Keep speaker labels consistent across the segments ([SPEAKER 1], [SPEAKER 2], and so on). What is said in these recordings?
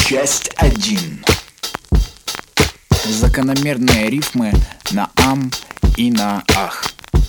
[SPEAKER 1] Часть 1. Закономерные рифмы на ам и на ах.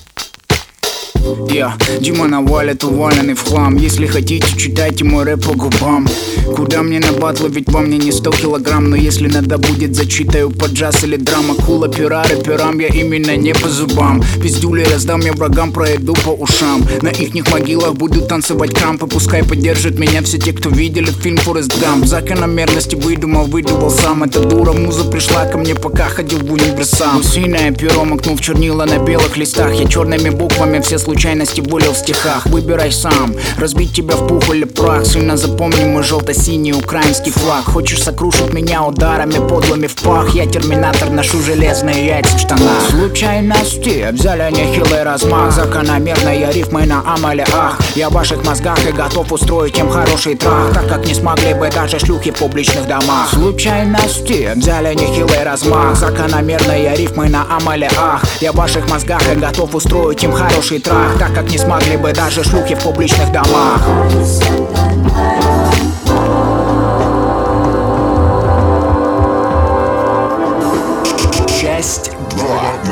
[SPEAKER 2] Я Дима навалит, уваленный в хлам. Если хотите, читайте мой рэп по губам. Куда мне на батлы, ведь во мне не 100 килограмм. Но если надо будет, зачитаю под джаз или драма. Кула пера, рэперам я именно не по зубам. Пиздюли раздам я врагам, пройду по ушам. На ихних могилах буду танцевать крампы. Пускай поддержат меня все те, кто видели фильм Форест Гамп. Закономерности выдумал сам. Эта дура муза пришла ко мне, пока ходил в универсам. Гусиное перо макнул в чернила на белых листах. Я черными буквами все случайности вылил в стихах. Выбирай сам, разбить тебя в пух или прах. Сильно запомни мой желто-синий украинский флаг. Хочешь сокрушить меня ударами подлыми в пах? Я терминатор, ношу железные яйца в штанах. Случайности взяли нехилый размах. Закономерные рифмы на ам или ах. Я в ваших мозгах и готов устроить им хороший трах, так как не смогли бы даже шлюхи в публичных домах. Случайности взяли нехилый размах. Закономерные рифмы на ам или ах. Я в ваших мозгах и готов устроить им хороший трах, так как не смогли бы даже шлюхи в публичных домах.
[SPEAKER 1] Часть 2.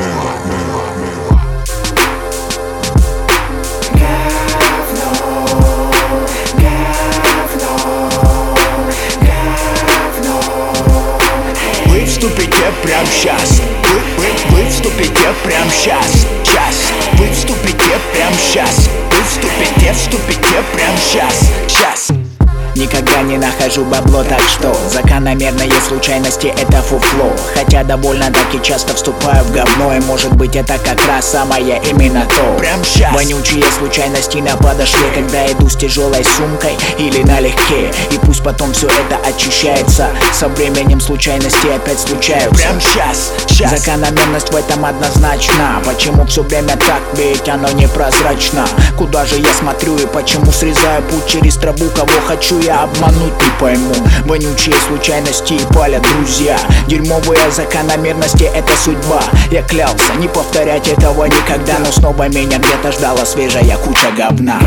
[SPEAKER 1] Вы вступите прям сейчас. Вы вступите прям сейчас. Вы вступите прям сейчас. Вы вступите прям сейчас. Никогда не нахожу бабло, так что закономерные случайности — это фуфло. Хотя довольно-таки часто вступаю в говно, и может быть это как раз самое именно то. Прям сейчас. Вонючие случайности на подошве, когда иду с тяжелой сумкой или налегке. И пусть потом все это очищается, со временем случайности опять случаются. Прям сейчас. Закономерность в этом однозначна. Почему все время так, ведь оно непрозрачно. Куда же я смотрю и почему срезаю путь через траву? Кого хочу я обмануть, не пойму. Вонючие случайности и палят друзья. Дерьмовые закономерности — это судьба. Я клялся не повторять этого никогда, но снова меня где-то ждала свежая куча говна.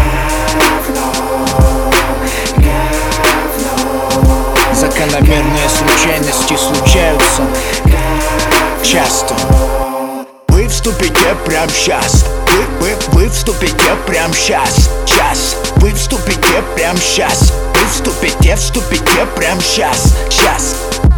[SPEAKER 1] Закономерные случайности случаются часто. Вы вступите прям сейчас. Вы вступите прям сейчас. Вы вступите прям сейчас. Вы вступите прям сейчас.